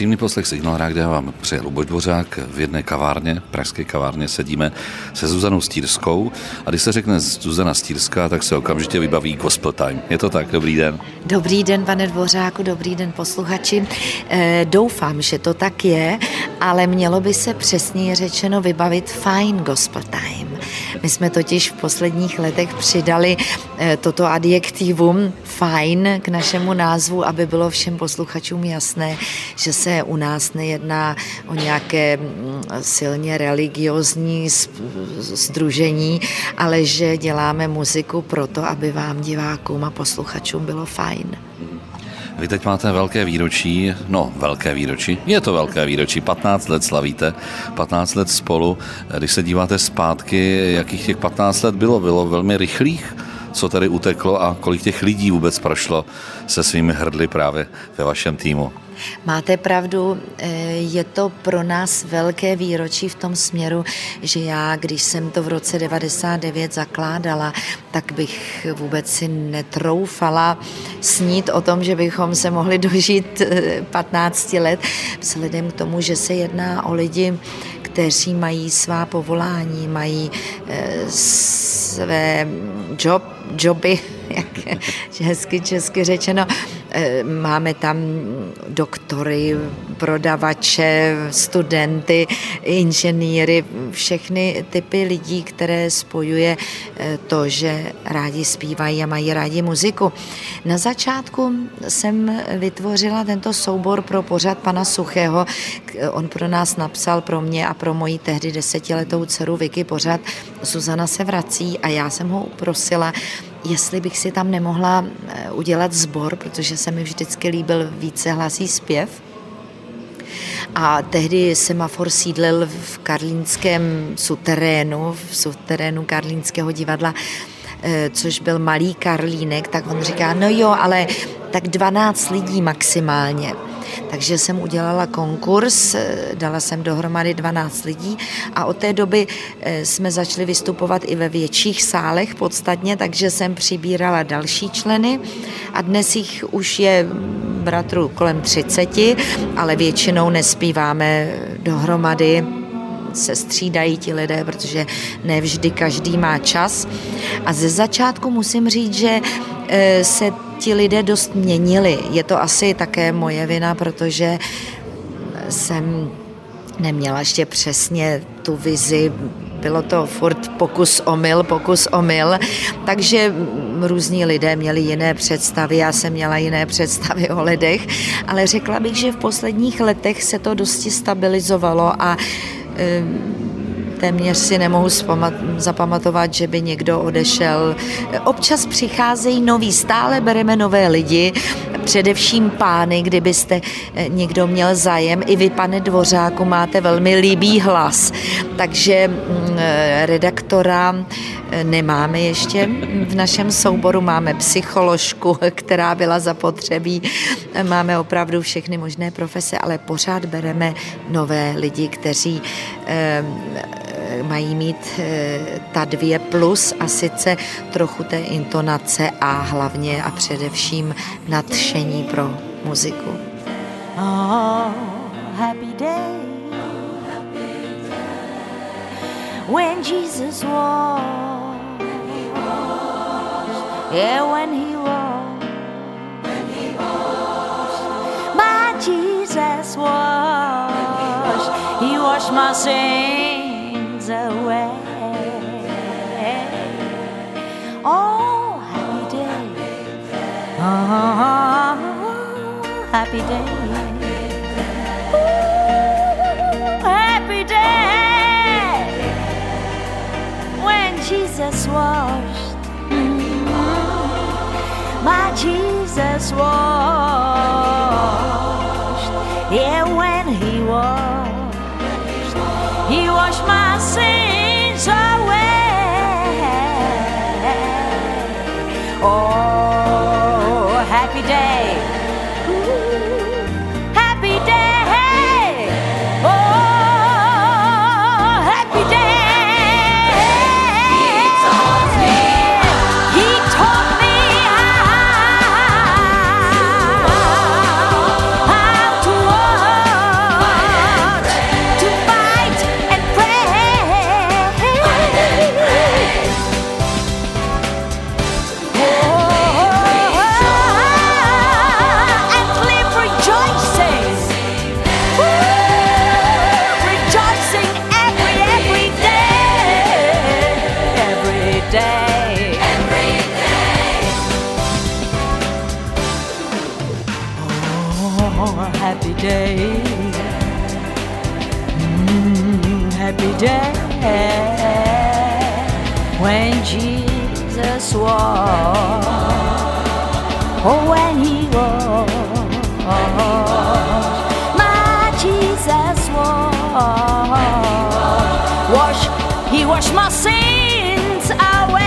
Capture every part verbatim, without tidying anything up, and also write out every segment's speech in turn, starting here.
Příjemný poslech Signál Rádia vám přeje Luboš Dvořák. V jedné kavárně, pražské kavárně, sedíme se Zuzanou Stýrskou. A když se řekne Zuzana Stýrská, tak se okamžitě vybaví Gospel Time. Je to tak? Dobrý den. Dobrý den, pane Dvořáku, dobrý den, posluchači. E, doufám, že to tak je, ale mělo by se přesněji řečeno vybavit Fine Gospel Time. My jsme totiž v posledních letech přidali e, toto adjektivum fine k našemu názvu, aby bylo všem posluchačům jasné, že se u nás nejedná o nějaké silně religiózní sdružení, ale že děláme muziku proto, aby vám, divákům a posluchačům, bylo fajn. Vy teď máte velké výročí, no velké výročí, je to velké výročí, patnáct let slavíte, patnáct let spolu. Když se díváte zpátky, jakých těch patnáct let bylo? Bylo velmi rychlých, co tady uteklo a kolik těch lidí vůbec prošlo se svými hrdly právě ve vašem týmu? Máte pravdu, je to pro nás velké výročí v tom směru, že já, když jsem to v roce devadesát devět zakládala, tak bych vůbec si netroufala snít o tom, že bychom se mohli dožít patnáct let, vzhledem k tomu, že se jedná o lidi, kteří mají svá povolání, mají své job, joby, jak hezky česky řečeno. Máme tam doktory, prodavače, studenty, inženýry, všechny typy lidí, které spojuje to, že rádi zpívají a mají rádi muziku. Na začátku jsem vytvořila tento soubor pro pořad pana Suchého. On pro nás napsal, pro mě a pro moji tehdy desetiletou dceru Vicky, pořad Zuzana se vrací, a já jsem ho prosila, jestli bych si tam nemohla udělat sbor, protože se mi vždycky líbil vícehlasý zpěv. A tehdy Semafor sídlil v karlínském suterénu, v suterénu Karlínského divadla, což byl malý Karlínek, tak on říká, no jo, ale tak dvanáct lidí maximálně. Takže jsem udělala konkurs, dala jsem dohromady dvanáct lidí a od té doby jsme začali vystupovat i ve větších sálech podstatně, takže jsem přibírala další členy a dnes jich už je bratru kolem třiceti, ale většinou nespíváme dohromady, se střídají ti lidé, protože ne vždy každý má čas. A ze začátku musím říct, že se ti lidé dost měnili. Je to asi také moje vina, protože jsem neměla ještě přesně tu vizi, bylo to furt pokus omyl, pokus omyl, takže různí lidé měli jiné představy, já jsem měla jiné představy o lidech, ale řekla bych, že v posledních letech se to dosti stabilizovalo a téměř si nemohu zapamatovat, že by někdo odešel. Občas přicházejí noví, stále bereme nové lidi, především pány, kdybyste někdo měl zájem. I vy, pane Dvořáku, máte velmi líbý hlas, takže redaktora nemáme ještě v našem souboru, máme psycholožku, která byla zapotřebí, máme opravdu všechny možné profese, ale pořád bereme nové lidi, kteří mají mít ta dvě plus a sice trochu té intonace a hlavně a především nadšení pro muziku. Oh, happy day when Jesus walked, yeah, when he walked, my Jesus washed, he washed my sins away. Oh, happy day, oh, happy day, ooh, happy day when Jesus washed, mm, my Jesus washed, yeah, when he washed, he washed my sins away. Oh, happy day, ooh, happy day, oh, happy day. He taught me, he taught me how, how to walk. happy day. Mm, happy day when Jesus walked. Oh, when he walked, my Jesus walked. Wash, he washed my sins away.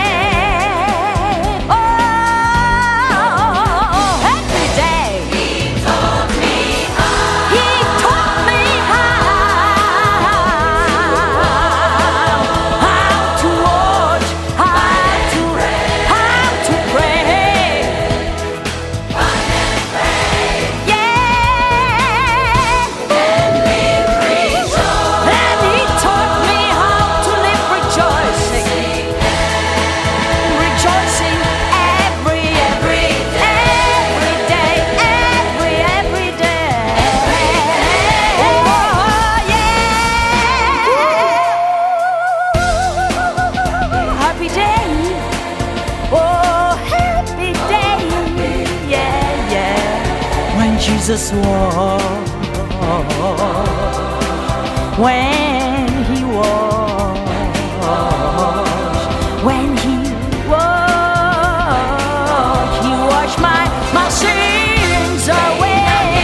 Jesus walked, when he washed, when he washed, he washed my, my sins away.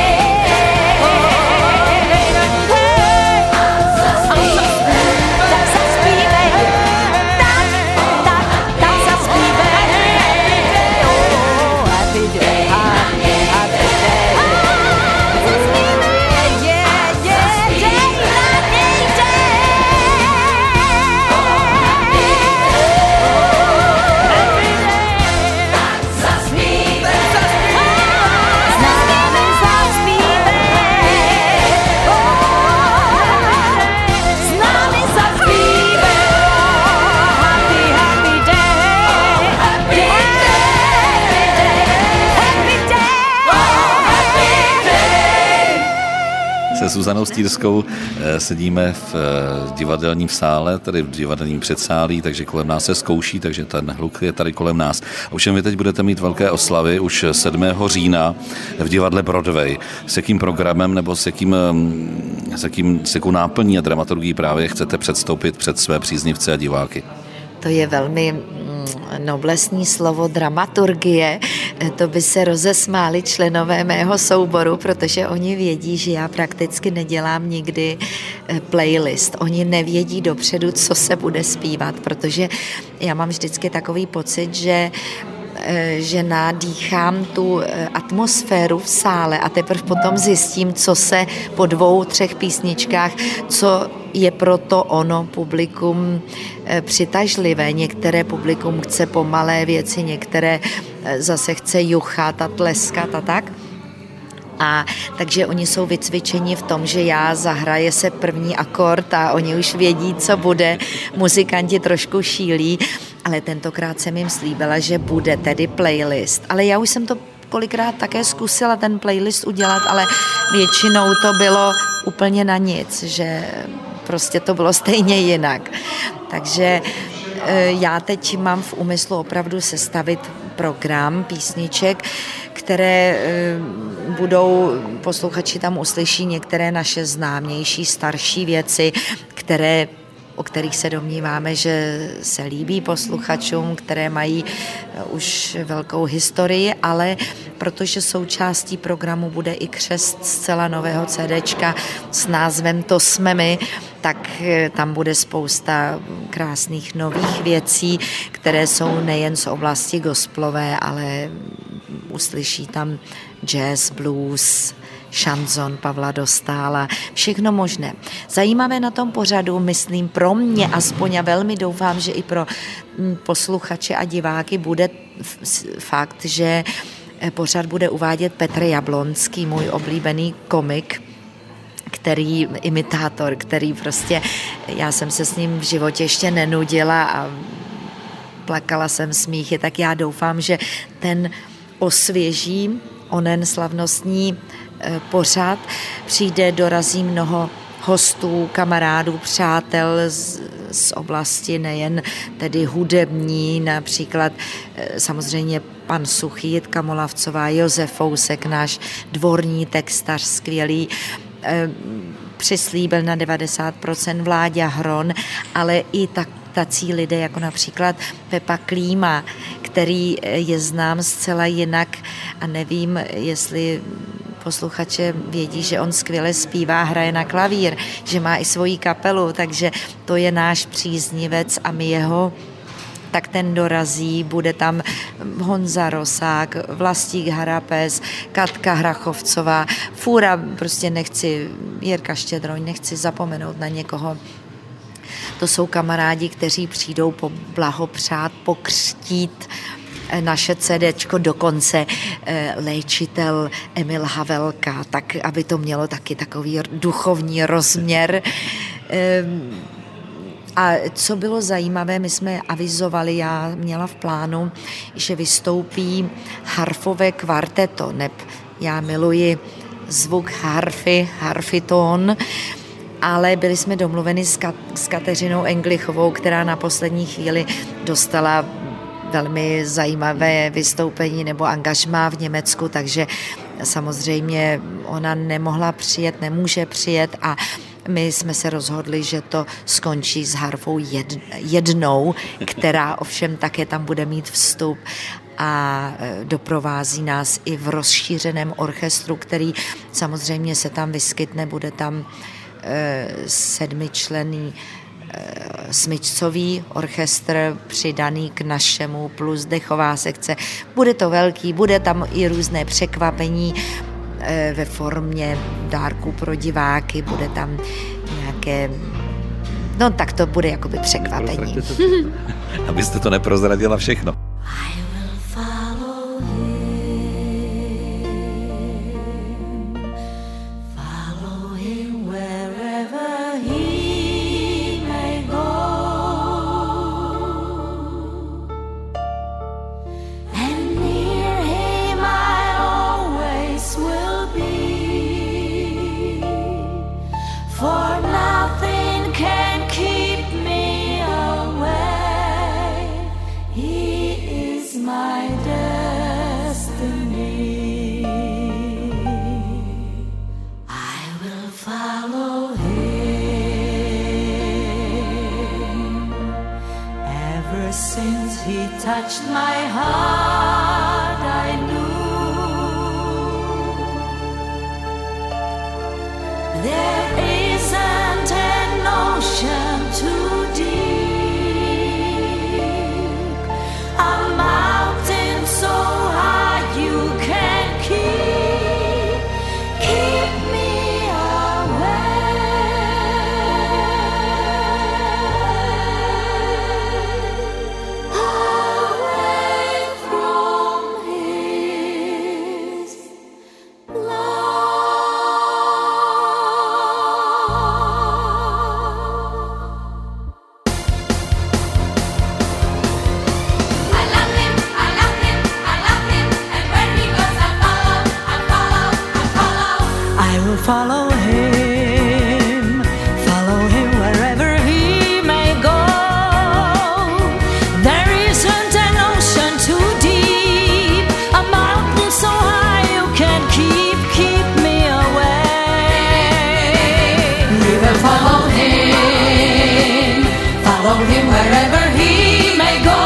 Se Zuzanou Stýrskou sedíme v divadelním sále, tedy v divadelním předsálí, takže kolem nás se zkouší, takže ten hluk je tady kolem nás. Ovšem vy teď budete mít velké oslavy už sedmého října v divadle Broadway. S jakým programem nebo s jakým, s jakým, s jakou náplní a dramaturgií právě chcete předstoupit před své příznivce a diváky? To je velmi noblesní slovo dramaturgie. To by se rozesmáli členové mého souboru, protože oni vědí, že já prakticky nedělám nikdy playlist. Oni nevědí dopředu, co se bude zpívat, protože já mám vždycky takový pocit, že že nadýchám tu atmosféru v sále a teprve potom zjistím, co se po dvou, třech písničkách, co je pro to ono publikum přitažlivé. Některé publikum chce pomalé věci, některé zase chce juchat a tleskat a tak. A takže oni jsou vycvičeni v tom, že já zahraje se první akord a oni už vědí, co bude. Muzikanti trošku šílí, ale tentokrát jsem jim slíbila, že bude tedy playlist. Ale já už jsem to kolikrát také zkusila ten playlist udělat, ale většinou to bylo úplně na nic, že prostě to bylo stejně jinak. Takže já teď mám v úmyslu opravdu sestavit program písniček, které budou, posluchači tam uslyší některé naše známější, starší věci, které, o kterých se domníváme, že se líbí posluchačům, které mají už velkou historii, ale protože součástí programu bude i křest zcela nového CDčka s názvem To jsme my, tak tam bude spousta krásných nových věcí, které jsou nejen z oblasti gospelové, ale uslyší tam jazz, blues, šanzon Pavla Dostála, všechno možné. Zajímavé na tom pořadu, myslím pro mě aspoň a velmi doufám, že i pro posluchače a diváky bude fakt, že pořad bude uvádět Petr Jablonský, můj oblíbený komik, který, imitátor, který prostě, já jsem se s ním v životě ještě nenudila a plakala jsem smíchy, tak já doufám, že ten osvěží onen slavnostní pořad. Přijde, dorazí mnoho hostů, kamarádů, přátel z, z oblasti nejen tedy hudební, například samozřejmě pan Suchý, Jitka Molavcová, Josef Fousek, náš dvorní textař skvělý, přislíbil na devadesát procent Vláďa Hron, ale i tak tací lidé, jako například Pepa Klíma, který je znám zcela jinak a nevím, jestli posluchače vědí, že on skvěle zpívá, hraje na klavír, že má i svoji kapelu, takže to je náš příznivec a my jeho tak ten dorazí, bude tam Honza Rosák, Vlastík Harapes, Katka Hrachovcová, fůra, prostě nechci, Jirka Štědroň, nechci zapomenout na někoho. To jsou kamarádi, kteří přijdou poblahopřát, pokřtít naše CDčko, dokonce léčitel Emil Havelka, tak aby to mělo taky takový duchovní rozměr. A co bylo zajímavé, my jsme avizovali, já měla v plánu, že vystoupí harfové kvarteto, neb já miluji zvuk harfy, harfitón, ale byli jsme domluveni s, Kat- s Kateřinou Englichovou, která na poslední chvíli dostala velmi zajímavé vystoupení nebo angažmá v Německu, takže samozřejmě ona nemohla přijet, nemůže přijet a my jsme se rozhodli, že to skončí s harfou jed, jednou, která ovšem také tam bude mít vstup a doprovází nás i v rozšířeném orchestru, který samozřejmě se tam vyskytne, bude tam e, sedmičlenný e, smyčcový orchestr přidaný k našemu plus dechová sekce. Bude to velký, bude tam i různé překvapení e, ve formě dárků pro diváky, bude tam nějaké, no tak to bude jakoby překvapení. Abyste to neprozradila všechno. Touched my heart, I knew there isn't an ocean too deep, a mountain so high you can keep, keep me away. Follow him, follow him wherever he may go. There isn't an ocean too deep, a mountain so high you can keep, keep me away. We will follow him, follow him wherever he may go.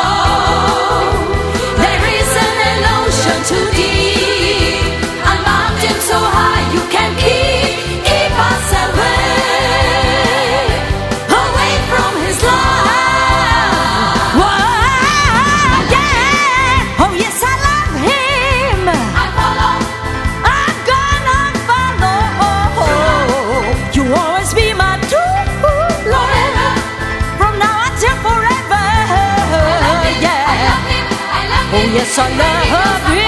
There isn't an ocean too deep, a mountain so high you can keep, keep us away, away from his love. Whoa, yeah, oh yes, I love him. I follow, I'm gonna follow. You always be my true love, from now until forever. Yeah, I love him, I love him. Oh yes, I love him.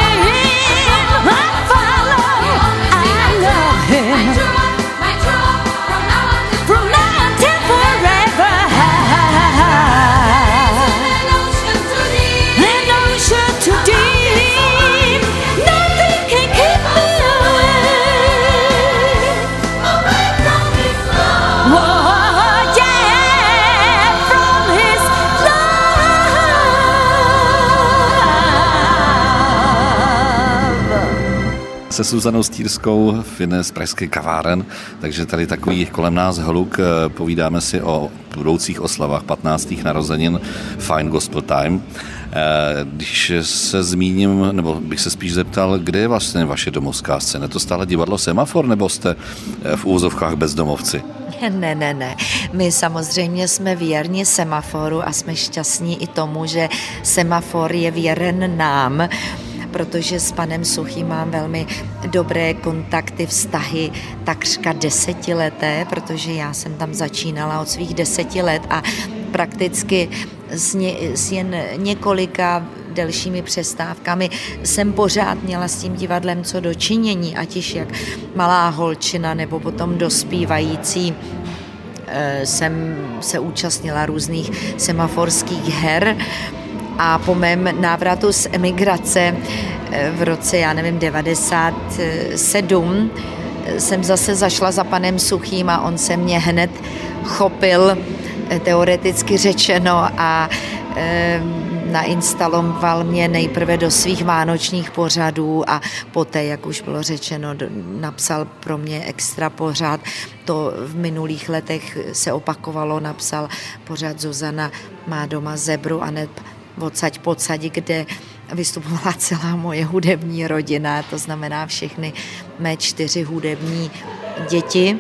se Zuzanou Stýrskou v jedné z pražských kaváren, takže tady takový kolem nás hluk, povídáme si o budoucích oslavách patnáctých narozenin Fine Gospel Time. Když se zmíním, nebo bych se spíš zeptal, kde je vlastně vaše domovská scéna? Je to stále divadlo Semafor, nebo jste v úzovkách bezdomovci? Ne, ne, ne. My samozřejmě jsme věrni Semaforu a jsme šťastní i tomu, že Semafor je věren nám, protože s panem Suchým mám velmi dobré kontakty, vztahy takřka desetileté, protože já jsem tam začínala od svých deseti let a prakticky s, ně, s jen několika delšími přestávkami jsem pořád měla s tím divadlem co do činění, ať již jak malá holčina nebo potom dospívající. Jsem se účastnila různých semaforských her a po mém návratu z emigrace v roce, já nevím, devadesát sedm jsem zase zašla za panem Suchým a on se mě hned chopil, teoreticky řečeno, a nainstaloval mě nejprve do svých vánočních pořadů a poté, jak už bylo řečeno, napsal pro mě extra pořad. To v minulých letech se opakovalo, napsal pořad Zuzana má doma zebru a hned odsaď pocať, kde vystupovala celá moje hudební rodina, to znamená všechny mé čtyři hudební děti.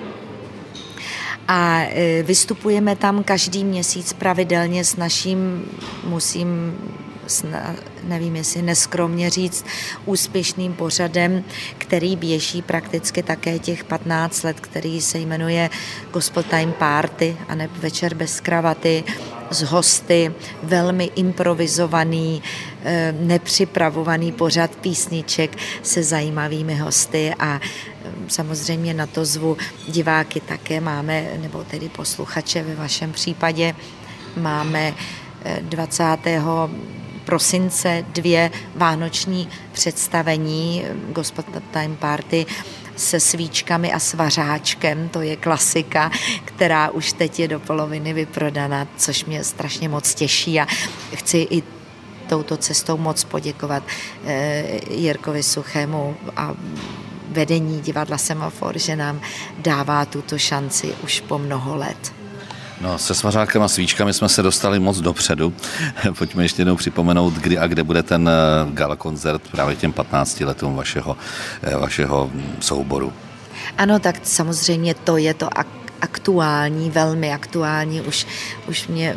A vystupujeme tam každý měsíc pravidelně s naším, musím, nevím jestli neskromně říct, úspěšným pořadem, který běží prakticky také těch patnáct let, který se jmenuje Gospel Time Party a ne Večer bez kravaty, s hosty, velmi improvizovaný, nepřipravovaný pořad písniček se zajímavými hosty a samozřejmě na to zvu diváky také máme, nebo tedy posluchače ve vašem případě. Máme dvacátého prosince dvě vánoční představení Gospel Time Party se svíčkami a svařáčkem, to je klasika, která už teď je do poloviny vyprodaná, což mě strašně moc těší a chci i touto cestou moc poděkovat Jirkovi Suchému a vedení divadla Semafor, že nám dává tuto šanci už po mnoho let. No, se svařákem a svíčkami jsme se dostali moc dopředu. Pojďme ještě jednou připomenout, kdy a kde bude ten gala koncert právě těm patnácti letům vašeho, vašeho souboru. Ano, tak samozřejmě to je to aktuální, velmi aktuální. Už, už mě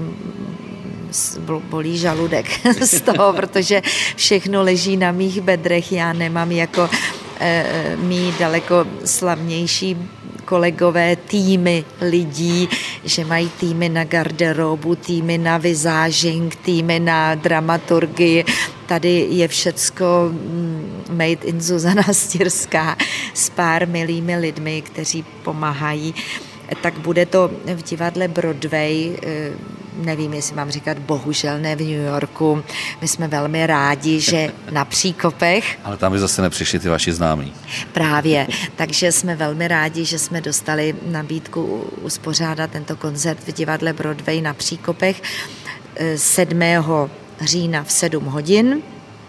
bolí žaludek z toho, protože všechno leží na mých bedrech. Já nemám jako e, mý daleko slavnější kolegové týmy lidí, že mají týmy na garderobu, týmy na vizážing, týmy na dramaturgii. Tady je všecko made in Zuzana Stýrská s pár milými lidmi, kteří pomáhají. Tak bude to v divadle Broadway, nevím, jestli mám říkat, bohužel ne v New Yorku. My jsme velmi rádi, že na Příkopech. Ale tam by zase nepřišli ty vaši známí. Právě, takže jsme velmi rádi, že jsme dostali nabídku uspořádat tento koncert v divadle Broadway na Příkopech sedmého října v sedm hodin.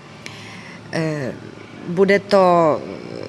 Bude to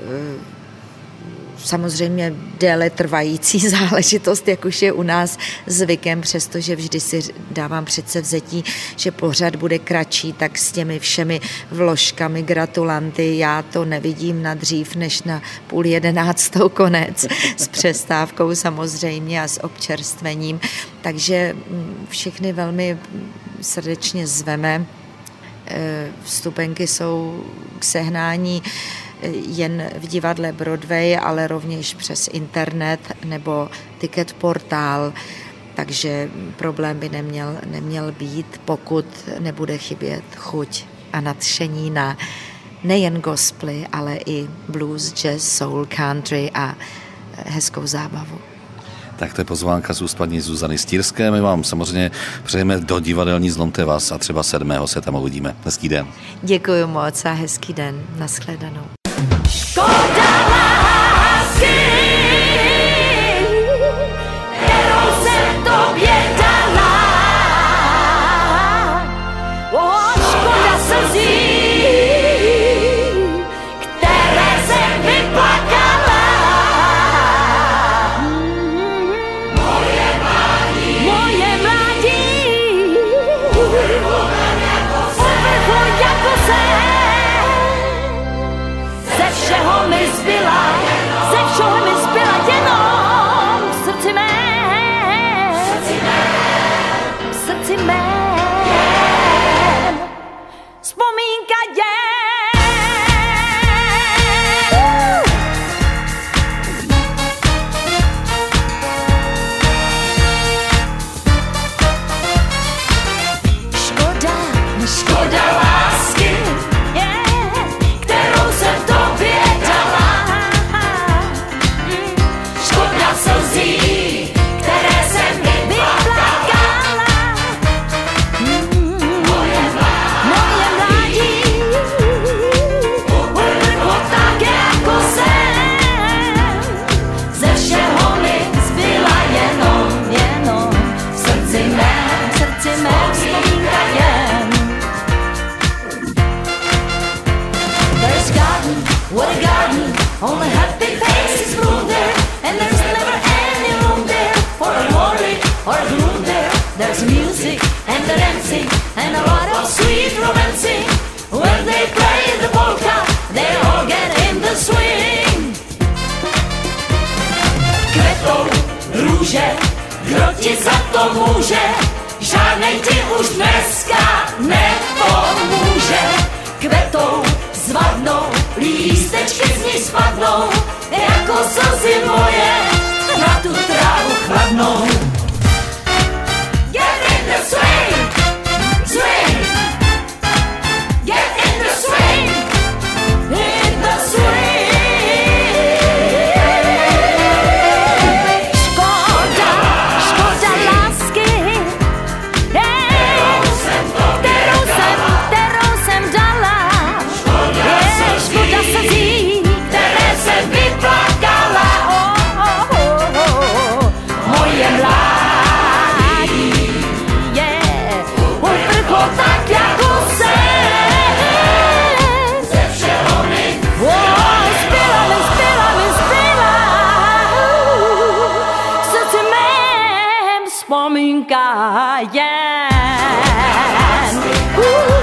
samozřejmě déle trvající záležitost, jak už je u nás zvykem, přestože vždy si dávám předsevzetí, že pořad bude kratší, tak s těmi všemi vložkami, gratulanty, já to nevidím na dřív než na půl jedenáctou konec, s přestávkou samozřejmě a s občerstvením. Takže všechny velmi srdečně zveme. Vstupenky jsou k sehnání jen v divadle Broadway, ale rovněž přes internet nebo ticket portál, takže problém by neměl, neměl být, pokud nebude chybět chuť a nadšení na nejen gospely, ale i blues, jazz, soul, country a hezkou zábavu. Tak to je pozvánka z úst paní Zuzany Stýrské. My vám samozřejmě přejeme do divadelní Zlomte vás a třeba sedmého se tam uvidíme. Hezký den. Děkuji moc a hezký den. Naschledanou. Škoda lásky, kterou jsem tobě dala. O, škoda slzí, které se růže, kdo ti za to může, žádnej ti už dneska nepomůže. Kvetou zvadnou, lístečky z ní spadnou, jako slzy moje na tu trávu chladnou. Get in the swing, swing, get in the swing, in the swing. Škoda, škoda lásky, kterou jsem, kterou jsem dala. Je škoda slzí, které jsem vyplakala. Oh, oh, oh, oh. Moje mládí je uprchlo tak jako sen. Ze všeho mi oh, zbyla mi, zbyla mi, zbyla. V srdci mém vzpomínka jen. Uh.